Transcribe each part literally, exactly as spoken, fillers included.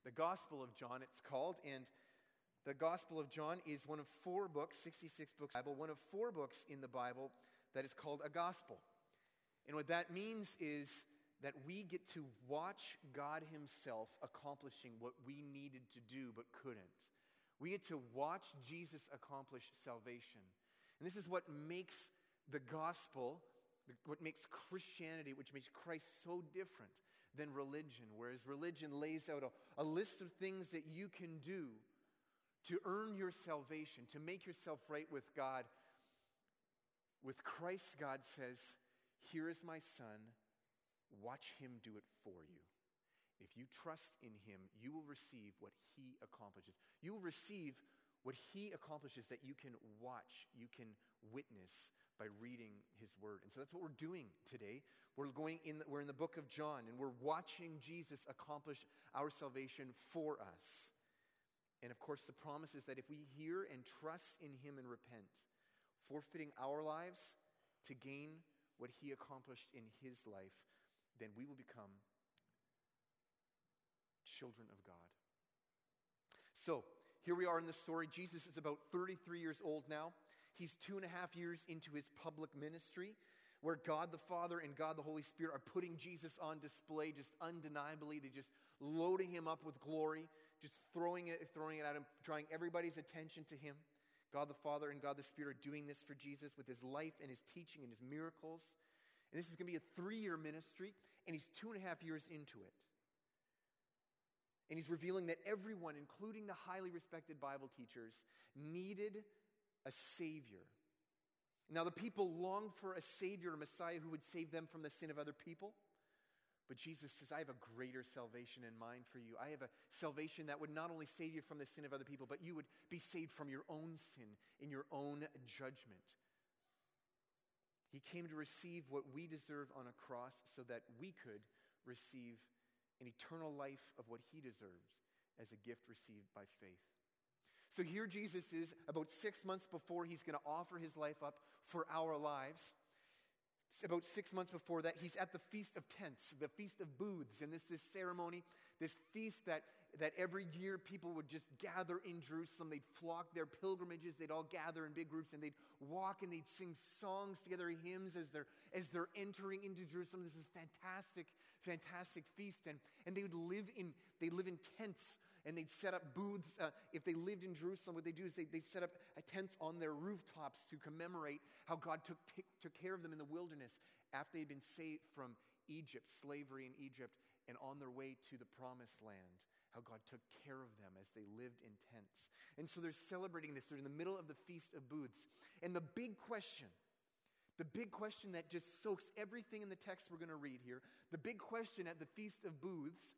The Gospel of John, it's called, and the Gospel of John is one of four books, sixty-six books, Bible, one of four books in the Bible that is called a gospel. And what that means is that we get to watch God himself accomplishing what we needed to do but couldn't. We get to watch Jesus accomplish salvation. And this is what makes the gospel, what makes Christianity, which makes Christ so different than religion. Whereas religion lays out a, a list of things that you can do to earn your salvation, to make yourself right with God. With Christ, God says, here is my son, watch him do it for you. If you trust in him, you will receive what he accomplishes. You will receive what he accomplishes that you can watch, you can witness by reading his word. And so that's what we're doing today. We're going in, the, we're in the book of John, and we're watching Jesus accomplish our salvation for us. And of course, the promise is that if we hear and trust in him and repent, forfeiting our lives to gain what he accomplished in his life, then we will become children of God. So, here we are in the story. Jesus is about thirty-three years old now. He's two and a half years into his public ministry, where God the Father and God the Holy Spirit are putting Jesus on display just undeniably. They're just loading him up with glory, just throwing it, throwing it at him, drawing everybody's attention to him. God the Father and God the Spirit are doing this for Jesus with his life and his teaching and his miracles. And this is going to be a three-year ministry, and he's two and a half years into it. And he's revealing that everyone, including the highly respected Bible teachers, needed a Savior. Now, the people longed for a Savior, a Messiah who would save them from the sin of other people. But Jesus says, I have a greater salvation in mind for you. I have a salvation that would not only save you from the sin of other people, but you would be saved from your own sin in your own judgment. He came to receive what we deserve on a cross so that we could receive an eternal life of what he deserves as a gift received by faith. So here Jesus is about six months before he's going to offer his life up for our lives. About six months before that, he's at the Feast of Tents, the Feast of Booths, and this this ceremony, this feast that, that every year people would just gather in Jerusalem. They'd flock their pilgrimages. They'd all gather in big groups, and they'd walk and they'd sing songs together, hymns as they're as they're entering into Jerusalem. This is fantastic, fantastic feast, and and they would live in they live in tents, and they'd set up booths. Uh, if they lived in Jerusalem, what they do is they they set up tents on their rooftops to commemorate how God took t- took care of them in the wilderness after they'd been saved from Egypt, slavery in Egypt, and on their way to the promised land, how God took care of them as they lived in tents. And so they're celebrating this. They're in the middle of the Feast of Booths. And the big question, the big question that just soaks everything in the text we're going to read here, the big question at the Feast of Booths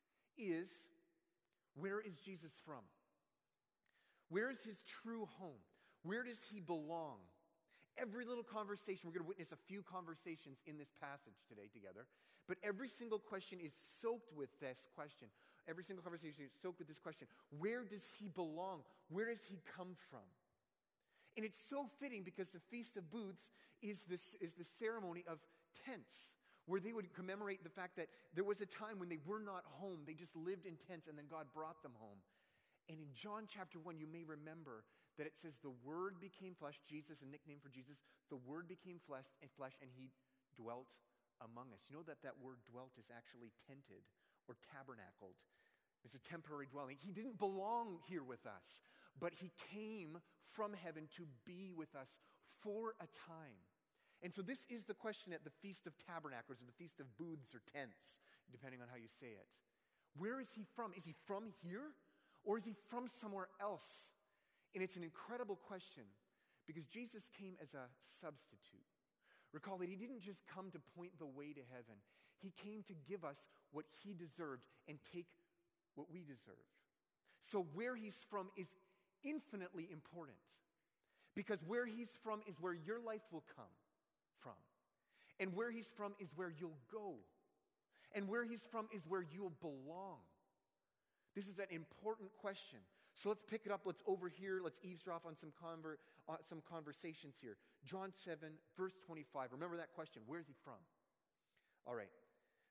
is, where is Jesus from? Where is his true home? Where does he belong? Every little conversation, we're going to witness a few conversations in this passage today together, but every single question is soaked with this question. Every single conversation is soaked with this question. Where does he belong? Where does he come from? And it's so fitting because the Feast of Booths is this is the ceremony of tents, where they would commemorate the fact that there was a time when they were not home. They just lived in tents, and then God brought them home. And in John chapter one, you may remember that it says the Word became flesh, Jesus, a nickname for Jesus, the Word became flesh and flesh, and he dwelt among us. You know that that word dwelt is actually tented or tabernacled. It's a temporary dwelling. He didn't belong here with us, but he came from heaven to be with us for a time. And so this is the question at the Feast of Tabernacles or the Feast of Booths or Tents, depending on how you say it. Where is he from? Is he from here? Or is he from somewhere else? And it's an incredible question because Jesus came as a substitute. Recall that he didn't just come to point the way to heaven. He came to give us what he deserved and take what we deserve. So where he's from is infinitely important because where he's from is where your life will come from. And where he's from is where you'll go. And where he's from is where you'll belong. This is an important question. So let's pick it up. Let's overhear. Let's eavesdrop on some conver- uh, some conversations here. John seven, verse twenty-five. Remember that question. Where is he from? All right.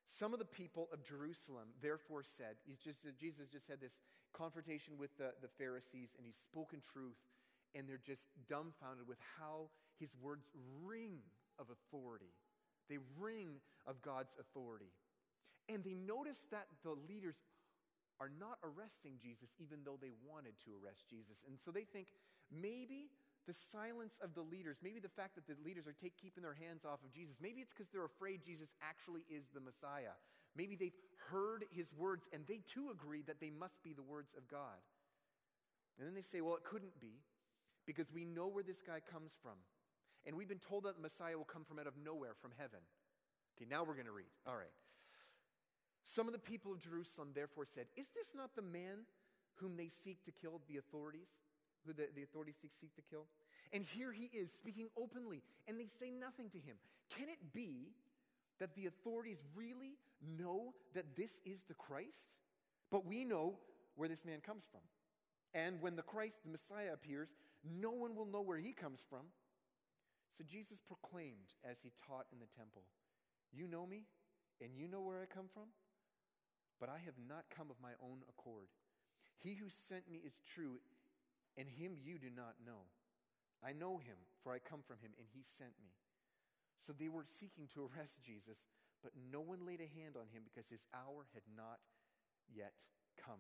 Some of the people of Jerusalem therefore said, he's just, Jesus just had this confrontation with the, the Pharisees, and he's spoken truth, and they're just dumbfounded with how his words ring of authority. They ring of God's authority. And they notice that the leaders are not arresting Jesus, even though they wanted to arrest Jesus. And so they think maybe the silence of the leaders, maybe the fact that the leaders are take, keeping their hands off of Jesus, maybe it's because they're afraid Jesus actually is the Messiah. Maybe they've heard his words and they too agree that they must be the words of God. And then they say, well, it couldn't be because we know where this guy comes from. And we've been told that the Messiah will come from out of nowhere, from heaven. Okay, now we're going to read. All right. Some of the people of Jerusalem therefore said, is this not the man whom they seek to kill, the authorities? Who the, the authorities seek, seek to kill? And here he is speaking openly, and they say nothing to him. Can it be that the authorities really know that this is the Christ? But we know where this man comes from. And when the Christ, the Messiah, appears, no one will know where he comes from. So Jesus proclaimed as he taught in the temple, you know me, and you know where I come from, but I have not come of my own accord. He who sent me is true, and him you do not know. I know him, for I come from him, and he sent me. So they were seeking to arrest Jesus, but no one laid a hand on him because his hour had not yet come.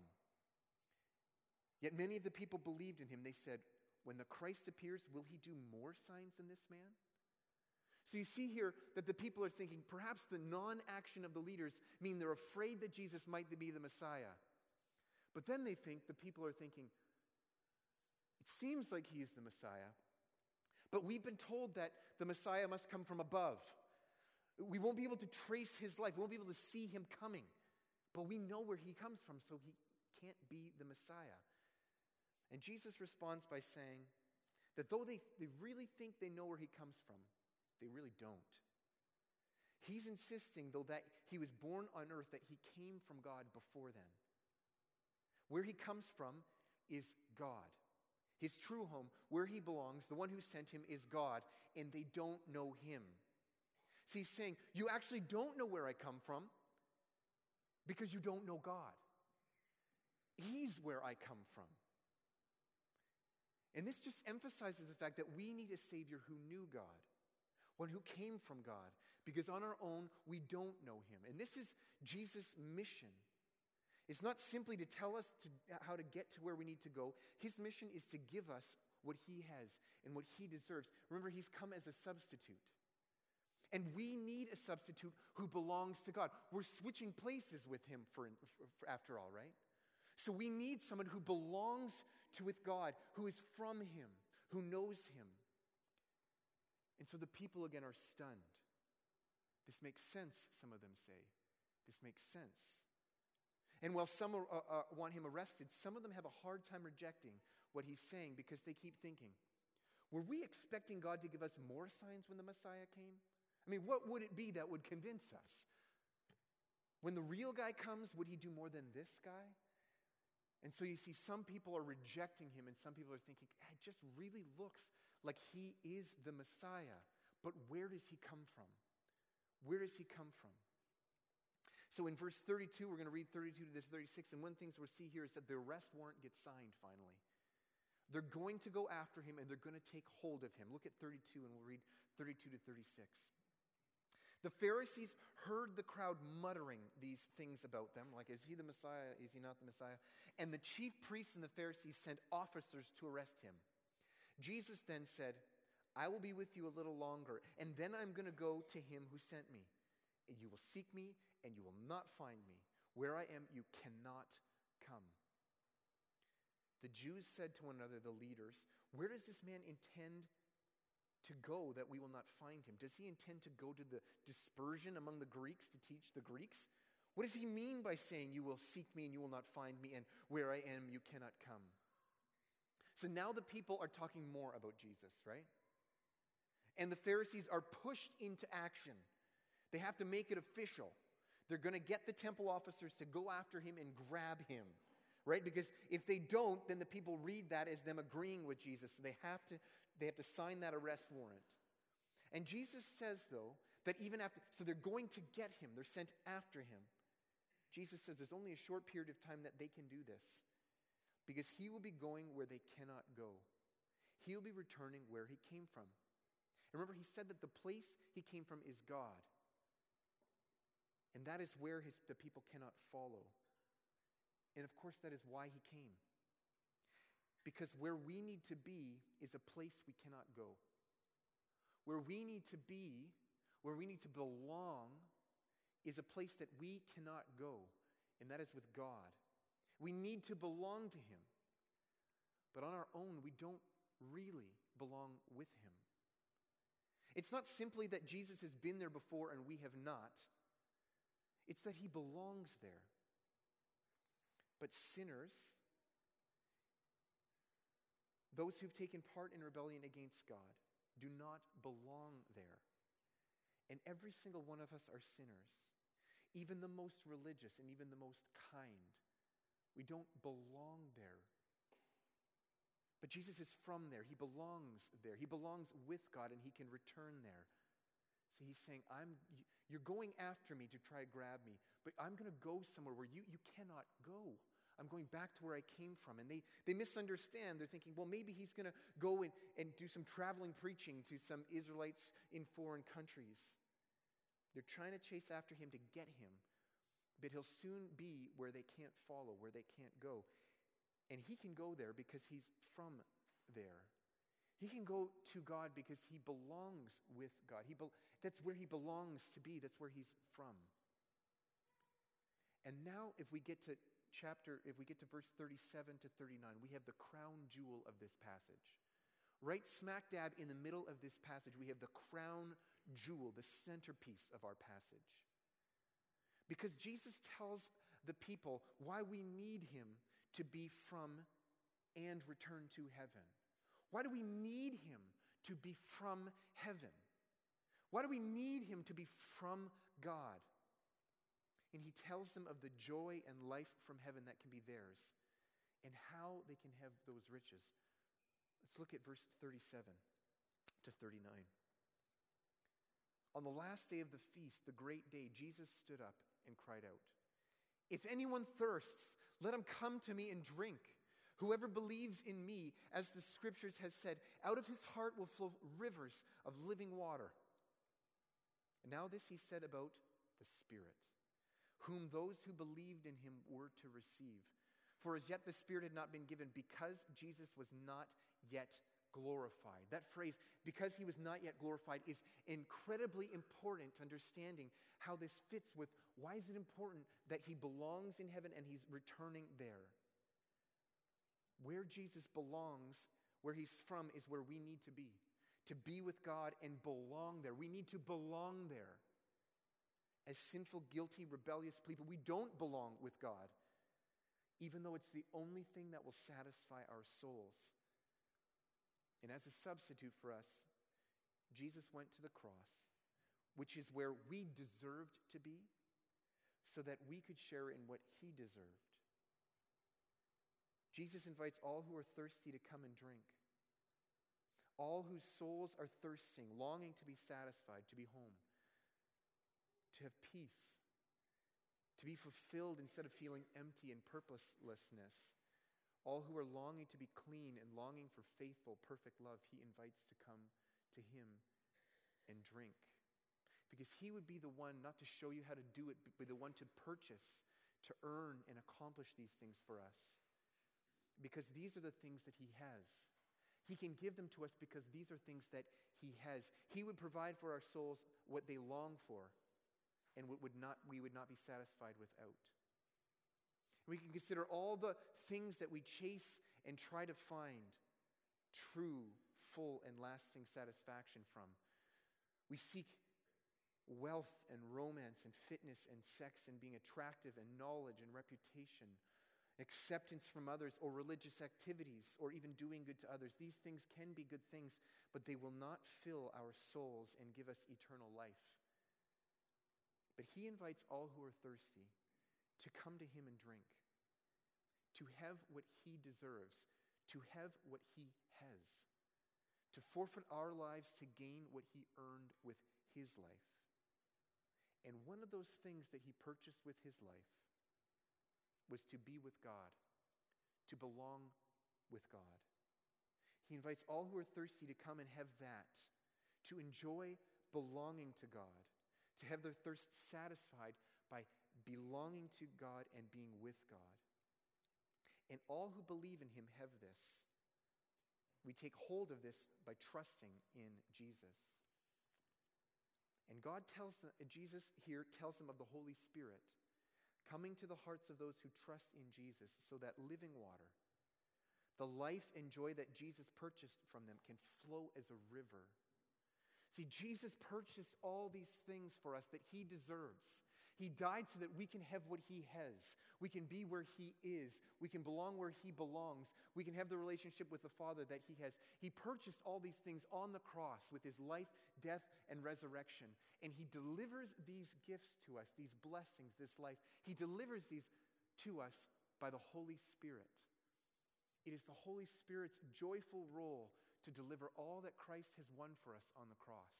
Yet many of the people believed in him. They said, when the Christ appears, will he do more signs than this man? So you see here that the people are thinking perhaps the non-action of the leaders mean they're afraid that Jesus might be the Messiah. But then they think, the people are thinking, it seems like he is the Messiah, but we've been told that the Messiah must come from above. We won't be able to trace his life. We won't be able to see him coming. But we know where he comes from, so he can't be the Messiah. And Jesus responds by saying that though they, they really think they know where he comes from, they really don't. He's insisting, though, that he was born on earth, that he came from God before then. Where he comes from is God. His true home, where he belongs, the one who sent him is God, and they don't know him. So he's saying, you actually don't know where I come from because you don't know God. He's where I come from. And this just emphasizes the fact that we need a Savior who knew God, one who came from God, because on our own, we don't know him. And this is Jesus' mission. It's not simply to tell us to, how to get to where we need to go. His mission is to give us what he has and what he deserves. Remember, he's come as a substitute. And we need a substitute who belongs to God. We're switching places with him for, for, for after all, right? So we need someone who belongs to with God, who is from him, who knows him. And so the people again are stunned. This makes sense, some of them say. This makes sense. And while some are, uh, uh, want him arrested, some of them have a hard time rejecting what he's saying because they keep thinking, were we expecting God to give us more signs when the Messiah came? I mean, what would it be that would convince us? When the real guy comes, would he do more than this guy? And so you see some people are rejecting him and some people are thinking, it just really looks like he is the Messiah. But where does he come from? Where does he come from? So in verse thirty-two, we're going to read thirty-two to thirty-six, and one of the things we'll see here is that the arrest warrant gets signed finally. They're going to go after him and they're going to take hold of him. Look at thirty-two and we'll read thirty-two to thirty-six. The Pharisees heard the crowd muttering these things about them, like, is he the Messiah? Is he not the Messiah? And the chief priests and the Pharisees sent officers to arrest him. Jesus then said, I will be with you a little longer, and then I'm going to go to him who sent me. And you will seek me, and you will not find me. Where I am, you cannot come. The Jews said to one another, the leaders, where does this man intend to go that we will not find him? Does he intend to go to the dispersion among the Greeks to teach the Greeks? What does he mean by saying, you will seek me and you will not find me, and where I am, you cannot come? So now the people are talking more about Jesus, right? And the Pharisees are pushed into action. They have to make it official. They're going to get the temple officers to go after him and grab him, right? Because if they don't, then the people read that as them agreeing with Jesus. So they have to, they have to sign that arrest warrant. And Jesus says, though, That even after, so they're going to get him. They're sent after him. Jesus says there's only a short period of time that they can do this, because he will be going where they cannot go. He will be returning where he came from. And remember, he said that the place he came from is God. And that is where his, the people cannot follow. And of course, that is why he came. Because where we need to be is a place we cannot go. Where we need to be, where we need to belong, is a place that we cannot go, and that is with God. We need to belong to him. But on our own, we don't really belong with him. It's not simply that Jesus has been there before and we have not. It's that he belongs there. But sinners, those who've taken part in rebellion against God, do not belong there. And every single one of us are sinners. Even the most religious and even the most kind. We don't belong there. But Jesus is from there. He belongs there. He belongs with God, and he can return there. So he's saying, I'm, you're going after me to try to grab me, but I'm going to go somewhere where you, you cannot go. I'm going back to where I came from. And they, they misunderstand. They're thinking, well, maybe he's going to go and, and do some traveling preaching to some Israelites in foreign countries. They're trying to chase after him to get him, but he'll soon be where they can't follow, where they can't go. And he can go there because he's from there. He can go to God because he belongs with God. He be- that's where he belongs to be. That's where he's from. And now if we get to chapter, if we get to verse thirty-seven to thirty-nine, we have the crown jewel of this passage. Right smack dab in the middle of this passage, we have the crown jewel, the centerpiece of our passage. Because Jesus tells the people why we need him to be from and return to heaven. Why do we need him to be from heaven? Why do we need him to be from God? And he tells them of the joy and life from heaven that can be theirs and how they can have those riches. Let's look at verse thirty-seven to thirty-nine. On the last day of the feast, the great day, Jesus stood up and cried out, "If anyone thirsts, let him come to me and drink. Whoever believes in me, as the scriptures has said, out of his heart will flow rivers of living water." And now this he said about the Spirit, whom those who believed in him were to receive. For as yet the Spirit had not been given, because Jesus was not yet glorified. That phrase, because he was not yet glorified, is incredibly important to understanding how this fits with why is it important that he belongs in heaven and he's returning there. Where Jesus belongs, where he's from, is where we need to be. To be with God and belong there. We need to belong there. As sinful, guilty, rebellious people, we don't belong with God, even though it's the only thing that will satisfy our souls. And as a substitute for us, Jesus went to the cross, which is where we deserved to be, so that we could share in what he deserved. Jesus invites all who are thirsty to come and drink. All whose souls are thirsting, longing to be satisfied, to be home, to have peace, to be fulfilled instead of feeling empty and purposelessness. All who are longing to be clean and longing for faithful, perfect love, he invites to come to him and drink. Because he would be the one not to show you how to do it, but be the one to purchase, to earn and accomplish these things for us. Because these are the things that he has. He can give them to us because these are things that he has. He would provide for our souls what they long for, and what would not, we would not be satisfied without. We can consider all the things that we chase and try to find true, full, and lasting satisfaction from. We seek wealth and romance and fitness and sex and being attractive and knowledge and reputation, acceptance from others, or religious activities, or even doing good to others. These things can be good things, but they will not fill our souls and give us eternal life. But he invites all who are thirsty to come to him and drink, to have what he deserves, to have what he has, to forfeit our lives to gain what he earned with his life. And one of those things that he purchased with his life was to be with God, to belong with God. He invites all who are thirsty to come and have that, to enjoy belonging to God, to have their thirst satisfied by belonging to God and being with God. And all who believe in him have this. We take hold of this by trusting in Jesus. And God tells them, Jesus here tells them of the Holy Spirit coming to the hearts of those who trust in Jesus, so that living water, the life and joy that Jesus purchased from them, can flow as a river. See, Jesus purchased all these things for us that he deserves. He died so that we can have what he has. We can be where he is. We can belong where he belongs. We can have the relationship with the Father that he has. He purchased all these things on the cross with his life, death, and resurrection. And he delivers these gifts to us, these blessings, this life. He delivers these to us by the Holy Spirit. It is the Holy Spirit's joyful role to deliver all that Christ has won for us on the cross.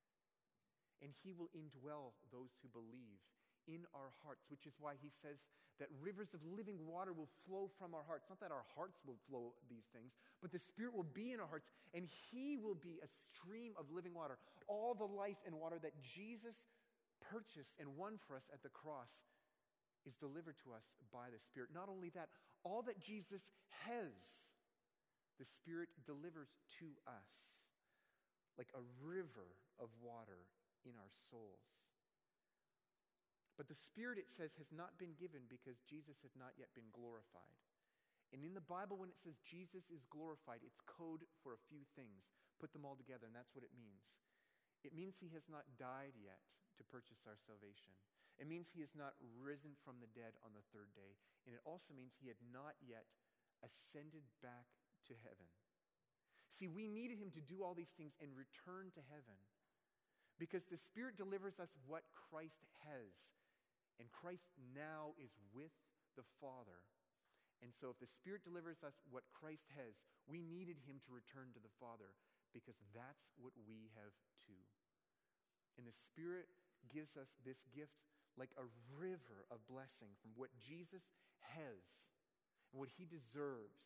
And he will indwell those who believe in our hearts, which is why he says that rivers of living water will flow from our hearts. Not that our hearts will flow these things, but the Spirit will be in our hearts, and he will be a stream of living water. All the life and water that Jesus purchased and won for us at the cross is delivered to us by the Spirit. Not only that, all that Jesus has, the Spirit delivers to us like a river of water in our souls. But the Spirit, it says, has not been given because Jesus had not yet been glorified. And in the Bible, when it says Jesus is glorified, it's code for a few things. Put them all together, and that's what it means. It means he has not died yet to purchase our salvation. It means he has not risen from the dead on the third day. And it also means he had not yet ascended back to heaven. See, we needed him to do all these things and return to heaven, because the Spirit delivers us what Christ has. And Christ now is with the Father. And so if the Spirit delivers us what Christ has, we needed him to return to the Father, because that's what we have too. And the Spirit gives us this gift like a river of blessing from what Jesus has and what he deserves.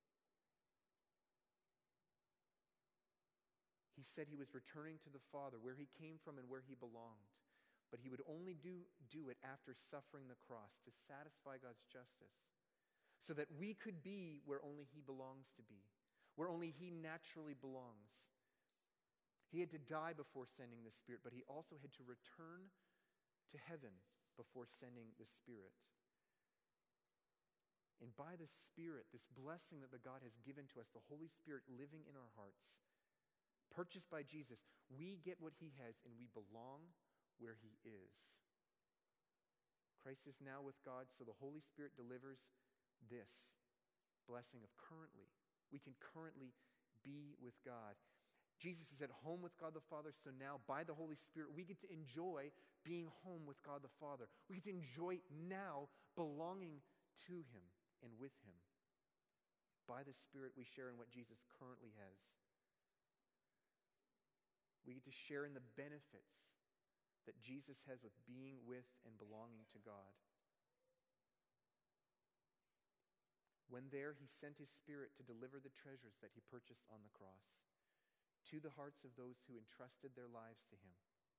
He said he was returning to the Father, where he came from and where he belonged. But he would only do, do it after suffering the cross to satisfy God's justice, so that we could be where only he belongs to be, where only he naturally belongs. He had to die before sending the Spirit, but he also had to return to heaven before sending the Spirit. And by the Spirit, this blessing that the God has given to us, the Holy Spirit living in our hearts, purchased by Jesus, we get what he has and we belong where he is. Christ is now with God, so the Holy Spirit delivers this blessing of currently. We can currently be with God. Jesus is at home with God the Father, so now by the Holy Spirit we get to enjoy being home with God the Father. We get to enjoy now belonging to him and with him. By the Spirit we share in what Jesus currently has. We get to share in the benefits that Jesus has with being with and belonging to God. When there, he sent his Spirit to deliver the treasures that he purchased on the cross to the hearts of those who entrusted their lives to him.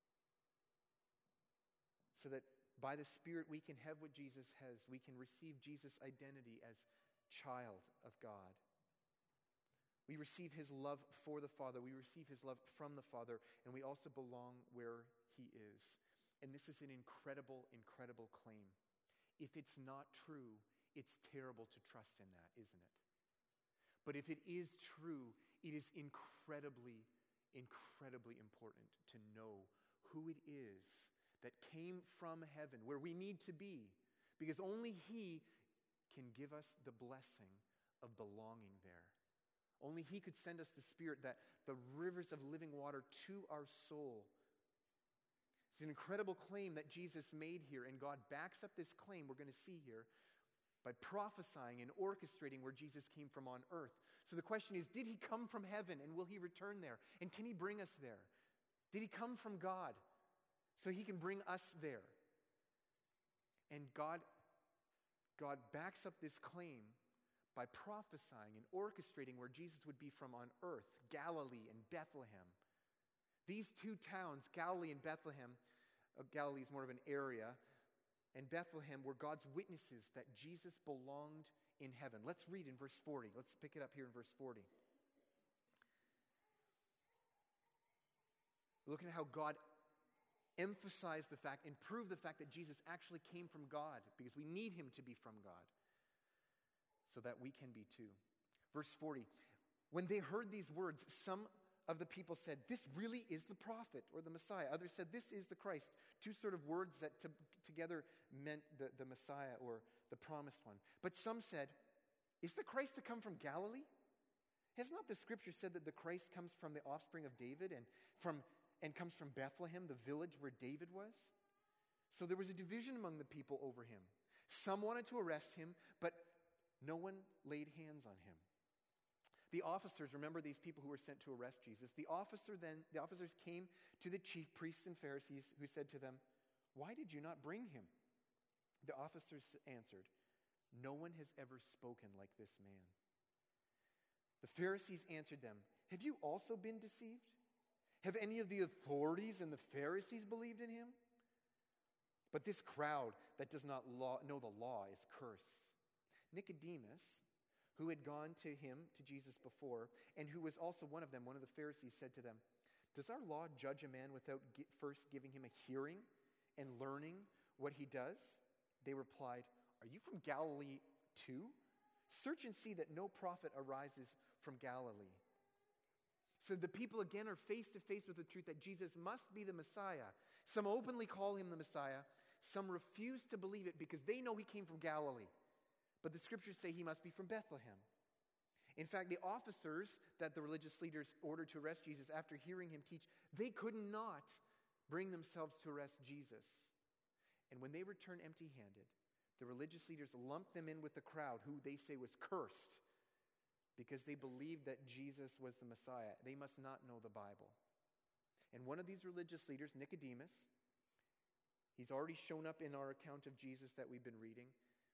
So that by the Spirit we can have what Jesus has. We can receive Jesus' identity as child of God. We receive his love for the Father. We receive his love from the Father. And we also belong where he is. And this is an incredible, incredible claim. If it's not true, it's terrible to trust in that, isn't it? But if it is true, it is incredibly, incredibly important to know who it is that came from heaven, where we need to be, because only he can give us the blessing of belonging there. Only he could send us the Spirit, that the rivers of living water to our soul. It's an incredible claim that Jesus made here, and God backs up this claim we're going to see here by prophesying and orchestrating where Jesus came from on earth. So the question is, did he come from heaven, and will he return there? And can he bring us there? Did he come from God? so he can bring us there. And God, God backs up this claim by prophesying and orchestrating where Jesus would be from on earth, Galilee and Bethlehem. These two towns, Galilee and Bethlehem, uh, Galilee is more of an area, and Bethlehem were God's witnesses that Jesus belonged in heaven. Let's read in verse forty. Let's pick it up here in verse forty. Looking at how God emphasized the fact and proved the fact that Jesus actually came from God, because we need him to be from God so that we can be too. Verse forty, when they heard these words, some of the people said, "This really is the prophet," or the Messiah. Others said, "This is the Christ." Two sort of words that to, together meant the, the Messiah or the promised one. But some said, "Is the Christ to come from Galilee? Has not the scripture said that the Christ comes from the offspring of David and from and comes from Bethlehem, the village where David was?" So there was a division among the people over him. Some wanted to arrest him, but no one laid hands on him. The officers, remember these people who were sent to arrest Jesus, the officer then, the officers came to the chief priests and Pharisees, who said to them, "Why did you not bring him?" The officers answered, "No one has ever spoken like this man." The Pharisees answered them, "Have you also been deceived? Have any of the authorities and the Pharisees believed in him? But this crowd that does not law, know the law is cursed." Nicodemus, who had gone to him, to Jesus before, and who was also one of them, one of the Pharisees, said to them, "Does our law judge a man without gi- first giving him a hearing and learning what he does?" They replied, "Are you from Galilee too? Search and see that no prophet arises from Galilee." So the people again are face to face with the truth that Jesus must be the Messiah. Some openly call him the Messiah. Some refuse to believe it because they know he came from Galilee. But the scriptures say he must be from Bethlehem. In fact, the officers that the religious leaders ordered to arrest Jesus, after hearing him teach, they could not bring themselves to arrest Jesus. And when they returned empty-handed, the religious leaders lumped them in with the crowd, who they say was cursed, because they believed that Jesus was the Messiah. They must not know the Bible. And one of these religious leaders, Nicodemus, he's already shown up in our account of Jesus that we've been reading.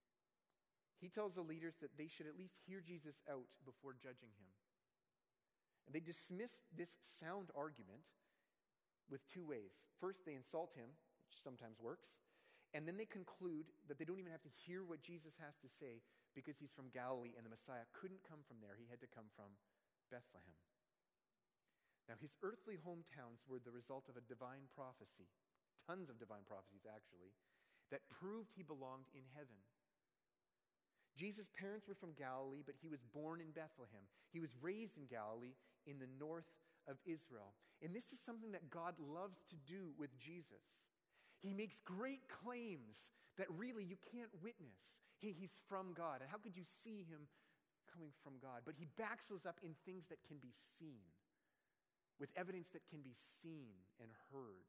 He tells the leaders that they should at least hear Jesus out before judging him. And they dismiss this sound argument with two ways. First, they insult him, which sometimes works. And then they conclude that they don't even have to hear what Jesus has to say because he's from Galilee and the Messiah couldn't come from there. He had to come from Bethlehem. Now, his earthly hometowns were the result of a divine prophecy, tons of divine prophecies actually, that proved he belonged in heaven. Jesus' parents were from Galilee, but he was born in Bethlehem. He was raised in Galilee in the north of Israel. And this is something that God loves to do with Jesus. He makes great claims that really you can't witness. Hey, he's from God. And how could you see him coming from God? But he backs those up in things that can be seen, with evidence that can be seen and heard.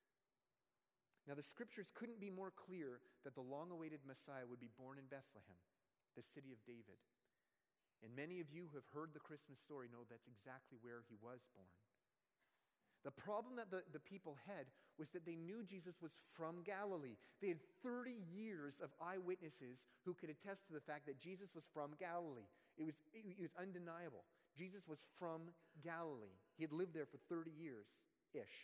Now, the scriptures couldn't be more clear that the long-awaited Messiah would be born in Bethlehem, the city of David. And many of you who have heard the Christmas story know that's exactly where he was born. The problem that the, the people had was that they knew Jesus was from Galilee. They had thirty years of eyewitnesses who could attest to the fact that Jesus was from Galilee. It was, it, it was undeniable. Jesus was from Galilee. He had lived there for thirty years-ish.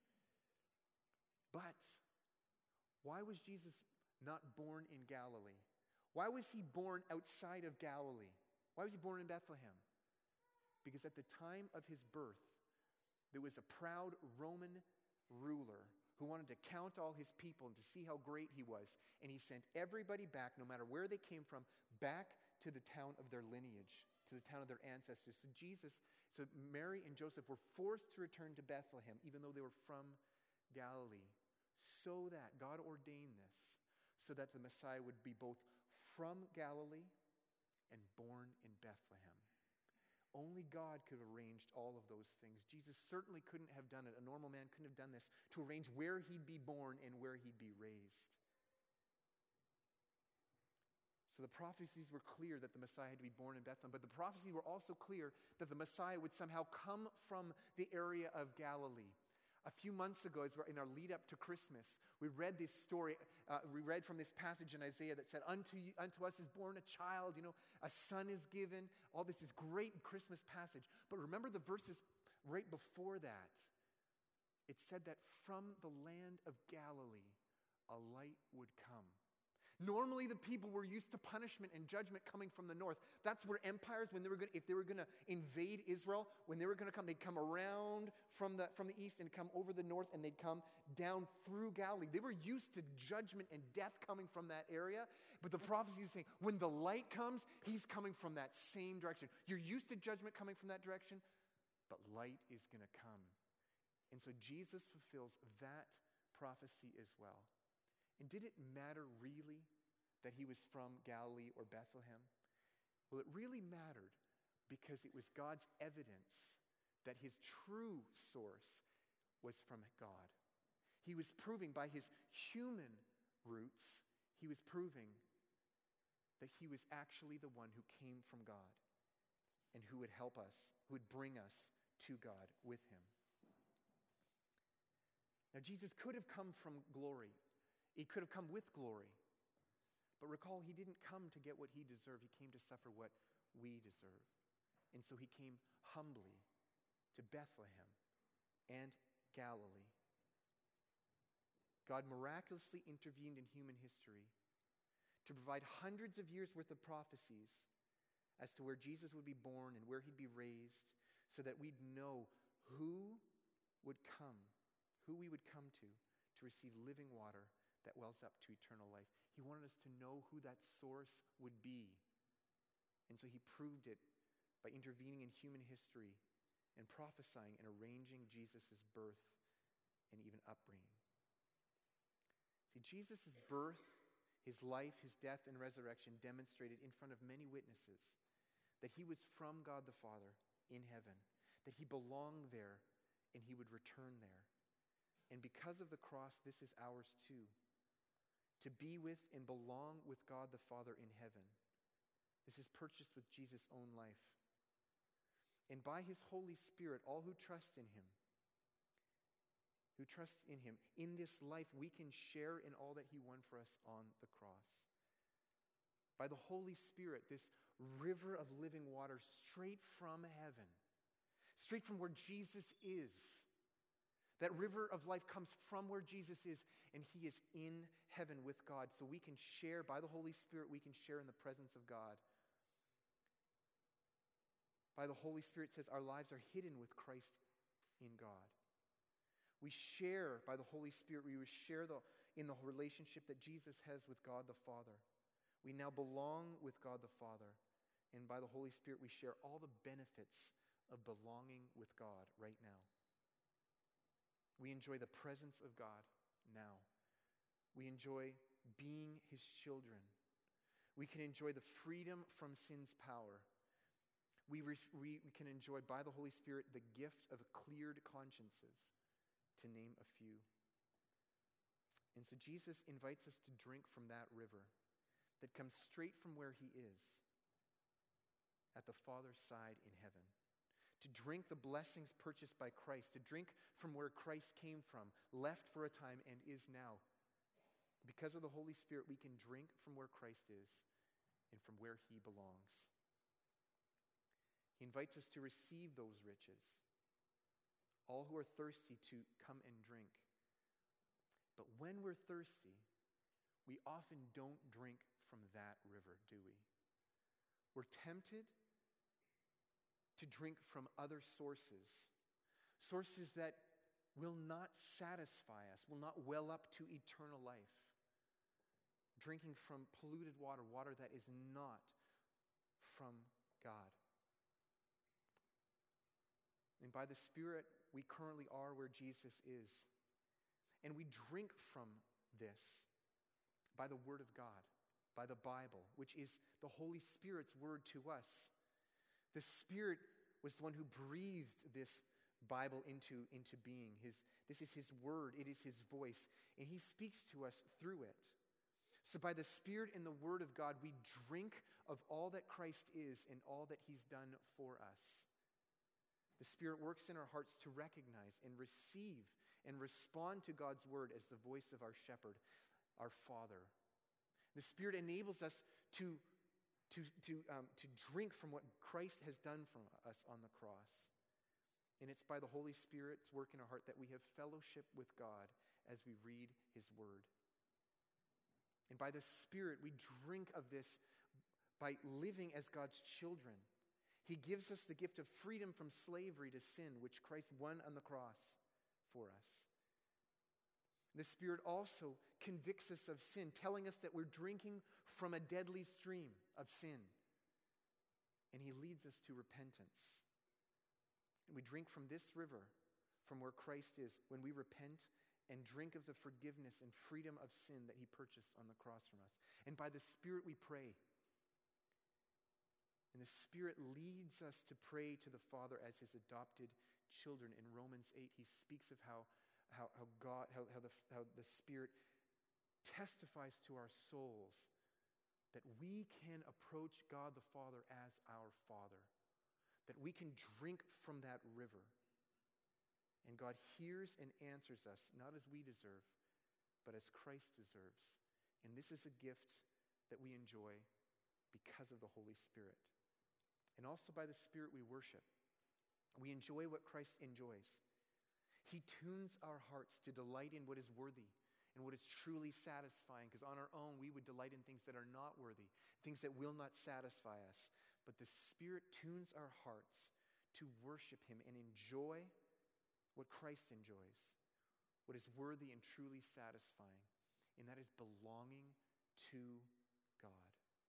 But why was Jesus not born in Galilee? Why was he born outside of Galilee? Why was he born in Bethlehem? Because at the time of his birth, there was a proud Roman ruler who wanted to count all his people and to see how great he was. And he sent everybody back, no matter where they came from, back to the town of their lineage, to the town of their ancestors. So Jesus, so Mary and Joseph were forced to return to Bethlehem, even though they were from Galilee, so that God ordained this, so that the Messiah would be both from Galilee and born in Bethlehem. Only God could have arranged all of those things. Jesus certainly couldn't have done it. A normal man couldn't have done this, to arrange where he'd be born and where he'd be raised. So the prophecies were clear that the Messiah had to be born in Bethlehem, but the prophecies were also clear that the Messiah would somehow come from the area of Galilee. A few months ago, as we're in our lead up to Christmas, we read this story, uh, we read from this passage in Isaiah that said, unto, you, unto us is born a child, you know, a son is given. All this is great Christmas passage. But remember the verses right before that. It said that from the land of Galilee, a light would come. Normally, the people were used to punishment and judgment coming from the north. That's where empires, when they were going, if they were going to invade Israel, when they were going to come, they'd come around from the from the east and come over the north, and they'd come down through Galilee. They were used to judgment and death coming from that area. But the prophecy is saying, when the light comes, he's coming from that same direction. You're used to judgment coming from that direction, but light is going to come. And so Jesus fulfills that prophecy as well. And did it matter really that he was from Galilee or Bethlehem? Well, it really mattered because it was God's evidence that his true source was from God. He was proving by his human roots, he was proving that he was actually the one who came from God and who would help us, who would bring us to God with him. Now, Jesus could have come from glory. He could have come with glory. But recall, he didn't come to get what he deserved. He came to suffer what we deserve. And so he came humbly to Bethlehem and Galilee. God miraculously intervened in human history to provide hundreds of years' worth of prophecies as to where Jesus would be born and where he'd be raised, so that we'd know who would come, who we would come to, to receive living water that wells up to eternal life. He wanted us to know who that source would be. And so he proved it by intervening in human history and prophesying and arranging Jesus' birth and even upbringing. See, Jesus' birth, his life, his death, and resurrection demonstrated in front of many witnesses that he was from God the Father in heaven, that he belonged there and he would return there. And because of the cross, this is ours too. To be with and belong with God the Father in heaven. This is purchased with Jesus' own life. And by his Holy Spirit, all who trust in him, who trust in him, in this life we can share in all that he won for us on the cross. By the Holy Spirit, this river of living water straight from heaven, straight from where Jesus is. That river of life comes from where Jesus is, and he is in heaven with God. So we can share, by the Holy Spirit, we can share in the presence of God. By the Holy Spirit, it says our lives are hidden with Christ in God. We share, by the Holy Spirit, we share the, in the relationship that Jesus has with God the Father. We now belong with God the Father, and by the Holy Spirit, we share all the benefits of belonging with God right now. We enjoy the presence of God now. We enjoy being his children. We can enjoy the freedom from sin's power. We, re- we, we can enjoy, by the Holy Spirit, the gift of cleared consciences, to name a few. And so Jesus invites us to drink from that river that comes straight from where he is, at the Father's side in heaven. To drink the blessings purchased by Christ, to drink from where Christ came from, left for a time and is now. Because of the Holy Spirit, we can drink from where Christ is and from where he belongs. He invites us to receive those riches. All who are thirsty to come and drink. But when we're thirsty, we often don't drink from that river, do we? We're tempted to drink from other sources, sources that will not satisfy us, will not well up to eternal life. Drinking from polluted water, water that is not from God. And by the Spirit, we currently are where Jesus is. And we drink from this by the Word of God, by the Bible, which is the Holy Spirit's word to us. The Spirit was the one who breathed this Bible into, into being. His, this is his word. It is his voice. And he speaks to us through it. So by the Spirit and the Word of God, we drink of all that Christ is and all that he's done for us. The Spirit works in our hearts to recognize and receive and respond to God's word as the voice of our shepherd, our Father. The Spirit enables us to, to, to, um, to drink from what Christ has done for us on the cross. And it's by the Holy Spirit's work in our heart that we have fellowship with God as we read his word. And by the Spirit, we drink of this by living as God's children. He gives us the gift of freedom from slavery to sin, which Christ won on the cross for us. The Spirit also convicts us of sin, telling us that we're drinking from a deadly stream of sin. And he leads us to repentance. And we drink from this river, from where Christ is, when we repent and drink of the forgiveness and freedom of sin that he purchased on the cross from us. And by the Spirit we pray. And the Spirit leads us to pray to the Father as his adopted children. In Romans eight, he speaks of how, how, how God, how, how, the, how the Spirit testifies to our souls that we can approach God the Father as our Father, that we can drink from that river. And God hears and answers us, not as we deserve, but as Christ deserves. And this is a gift that we enjoy because of the Holy Spirit. And also by the Spirit we worship. We enjoy what Christ enjoys. He tunes our hearts to delight in what is worthy and what is truly satisfying, because on our own we would delight in things that are not worthy, things that will not satisfy us. But the Spirit tunes our hearts to worship him and enjoy what Christ enjoys, what is worthy and truly satisfying, and that is belonging to God.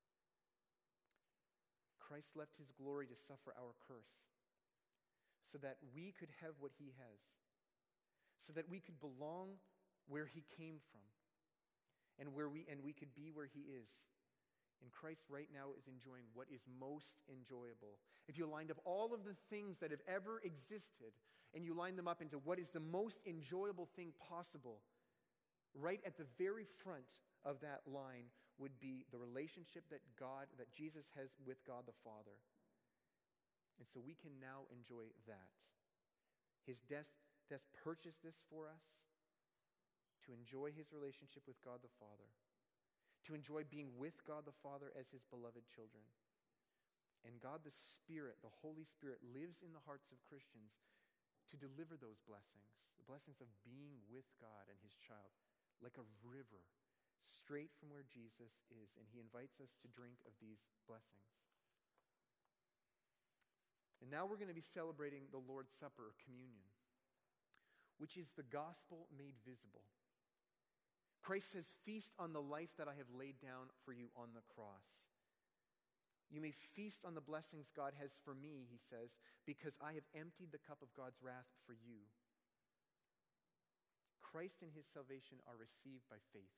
Christ left his glory to suffer our curse so that we could have what he has, so that we could belong where he came from, and where we and we could be where he is. And Christ right now is enjoying what is most enjoyable. If you lined up all of the things that have ever existed and you line them up into what is the most enjoyable thing possible, right at the very front of that line would be the relationship that God, that Jesus has with God the Father. And so we can now enjoy that. His death, death purchased this for us, to enjoy his relationship with God the Father, to enjoy being with God the Father as his beloved children. And God the Spirit, the Holy Spirit, lives in the hearts of Christians to deliver those blessings, the blessings of being with God and his child, like a river, straight from where Jesus is. And he invites us to drink of these blessings. And now we're going to be celebrating the Lord's Supper, or communion, which is the gospel made visible. Christ says, feast on the life that I have laid down for you on the cross. You may feast on the blessings God has for me, he says, because I have emptied the cup of God's wrath for you. Christ and his salvation are received by faith.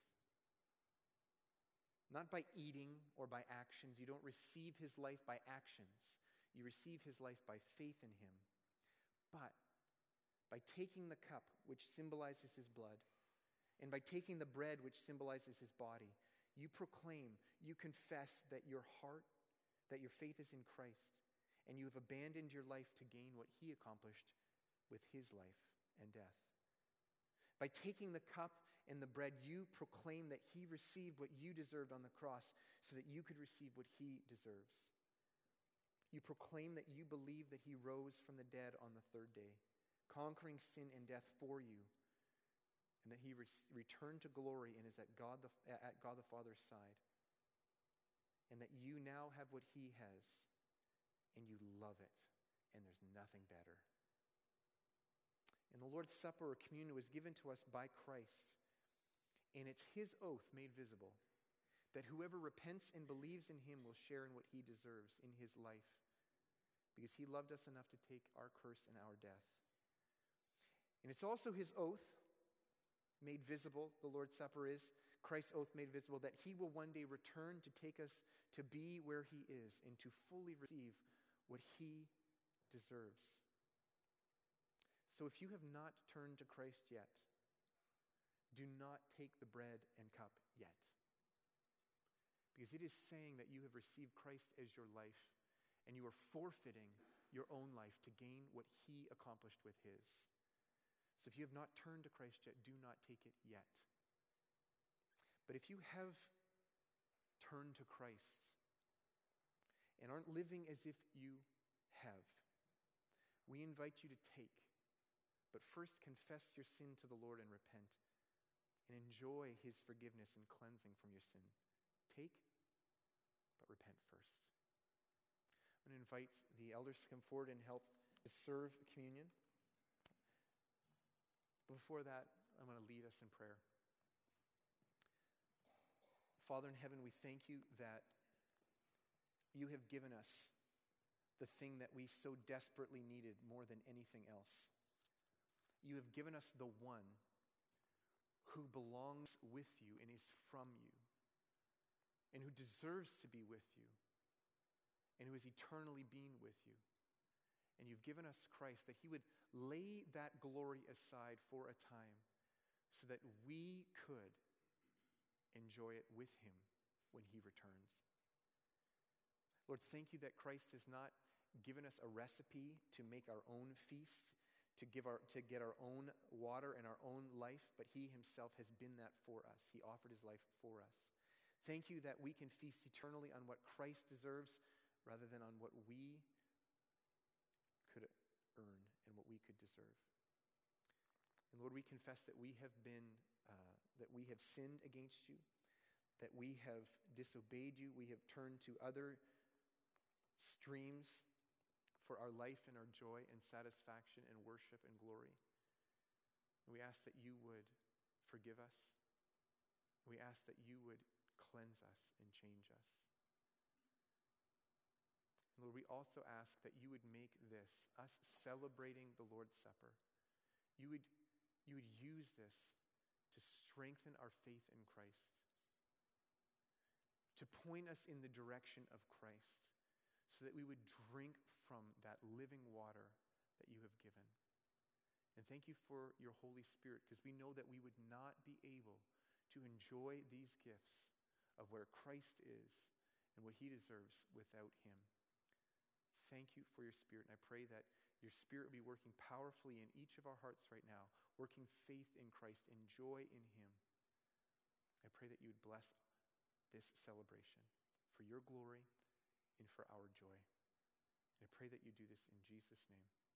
Not by eating or by actions. You don't receive his life by actions. You receive his life by faith in him. But by taking the cup, which symbolizes his blood, and by taking the bread, which symbolizes his body, you proclaim, you confess that your heart, that your faith is in Christ, and you have abandoned your life to gain what he accomplished with his life and death. By taking the cup and the bread, you proclaim that he received what you deserved on the cross so that you could receive what he deserves. You proclaim that you believe that he rose from the dead on the third day, conquering sin and death for you, and that he re- returned to glory and is at God, the, at God the Father's side, and that you now have what he has, and you love it, and there's nothing better. And the Lord's Supper, or communion, was given to us by Christ, and it's his oath made visible, that whoever repents and believes in him will share in what he deserves in his life, because he loved us enough to take our curse and our death. And it's also his oath made visible, the Lord's Supper is, Christ's oath made visible, that he will one day return to take us to be where he is and to fully receive what he deserves. So if you have not turned to Christ yet, do not take the bread and cup yet. Because it is saying that you have received Christ as your life, and you are forfeiting your own life to gain what he accomplished with his. So if you have not turned to Christ yet, do not take it yet. But if you have turned to Christ and aren't living as if you have, we invite you to take. But first confess your sin to the Lord and repent, and enjoy his forgiveness and cleansing from your sin. Take, but repent first. I'm going to invite the elders to come forward and help to serve communion. Before that, I'm going to lead us in prayer. Father in heaven, we thank you that you have given us the thing that we so desperately needed more than anything else. You have given us the one who belongs with you and is from you, and who deserves to be with you, and who is eternally being with you. And you've given us Christ, that he would lay that glory aside for a time so that we could enjoy it with him when he returns. Lord, thank you that Christ has not given us a recipe to make our own feast, to give our to get our own water and our own life, but he himself has been that for us. He offered his life for us. Thank you that we can feast eternally on what Christ deserves rather than on what we could earn and what we could deserve. And Lord, we confess that we have been, uh, that we have sinned against you, that we have disobeyed you, we have turned to other streams for our life and our joy and satisfaction and worship and glory. And we ask that you would forgive us. We ask that you would cleanse us and change us. And Lord, we also ask that you would make this, us celebrating the Lord's Supper, you would, you would use this to strengthen our faith in Christ, to point us in the direction of Christ, so that we would drink from that living water that you have given. And thank you for your Holy Spirit, because we know that we would not be able to enjoy these gifts of where Christ is and what he deserves without him. Thank you for your Spirit, and I pray that your Spirit will be working powerfully in each of our hearts right now, working faith in Christ and joy in him. I pray that you would bless this celebration for your glory and for our joy. And I pray that you do this in Jesus' name.